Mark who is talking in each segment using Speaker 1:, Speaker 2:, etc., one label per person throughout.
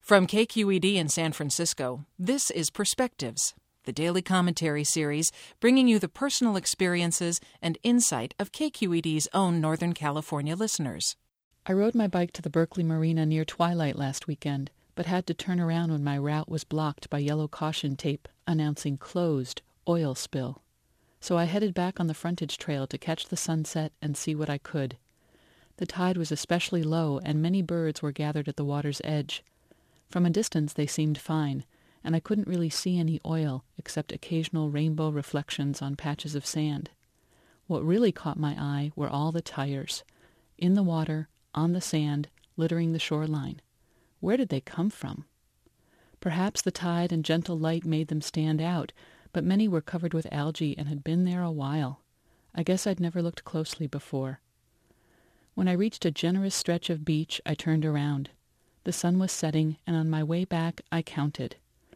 Speaker 1: From KQED in San Francisco, this is Perspectives, the daily commentary series bringing you the personal experiences and insight of KQED's own Northern California listeners.
Speaker 2: I rode my bike to the Berkeley Marina near twilight last weekend, but had to turn around when my route was blocked by yellow caution tape announcing closed, oil spill. So I headed back on the frontage trail to catch the sunset and see what I could. The tide was especially low, and many birds were gathered at the water's edge. From a distance they seemed fine, and I couldn't really see any oil except occasional rainbow reflections on patches of sand. What really caught my eye were all the tires, in the water, on the sand, littering the shoreline. Where did they come from? Perhaps the tide and gentle light made them stand out, but many were covered with algae and had been there a while. I guess I'd never looked closely before. When I reached a generous stretch of beach, I turned around. The sun was setting, and on my way back, I counted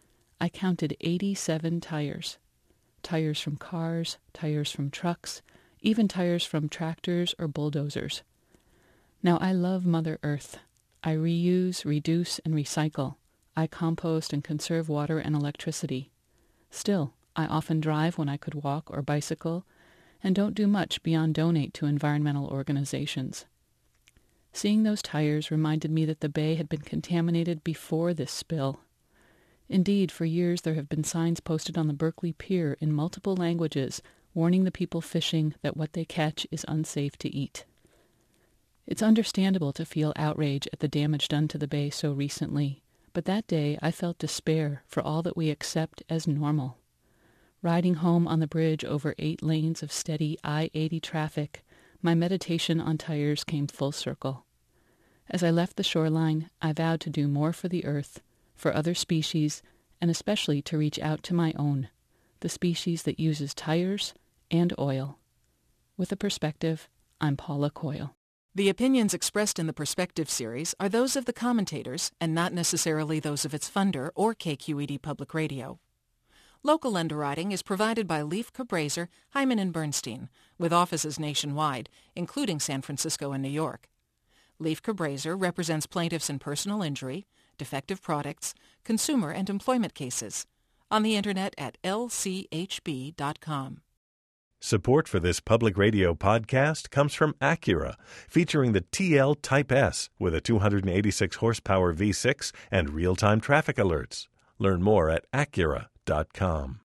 Speaker 2: 87 tires. Tires from cars, tires from trucks, even tires from tractors or bulldozers. Now, I love Mother Earth. I reuse, reduce, and recycle. I compost and conserve water and electricity. Still, I often drive when I could walk or bicycle, and don't do much beyond donate to environmental organizations. Seeing those tires reminded me that the bay had been contaminated before this spill. Indeed, for years there have been signs posted on the Berkeley Pier in multiple languages warning the people fishing that what they catch is unsafe to eat. It's understandable to feel outrage at the damage done to the bay so recently, but that day I felt despair for all that we accept as normal. Riding home on the bridge over 8 lanes of steady I-80 traffic, my meditation on tires came full circle. As I left the shoreline, I vowed to do more for the earth, for other species, and especially to reach out to my own, the species that uses tires and oil. With a perspective, I'm Paula Coyle.
Speaker 1: The opinions expressed in the Perspective series are those of the commentators and not necessarily those of its funder or KQED Public Radio. Local underwriting is provided by Leif Cabraser, Hyman & Bernstein, with offices nationwide, including San Francisco and New York. Leif Cabraser represents plaintiffs in personal injury, defective products, consumer and employment cases. On the Internet at lchb.com.
Speaker 3: Support for this public radio podcast comes from Acura, featuring the TL Type S with a 286 horsepower V6 and real-time traffic alerts. Learn more at Acura.com.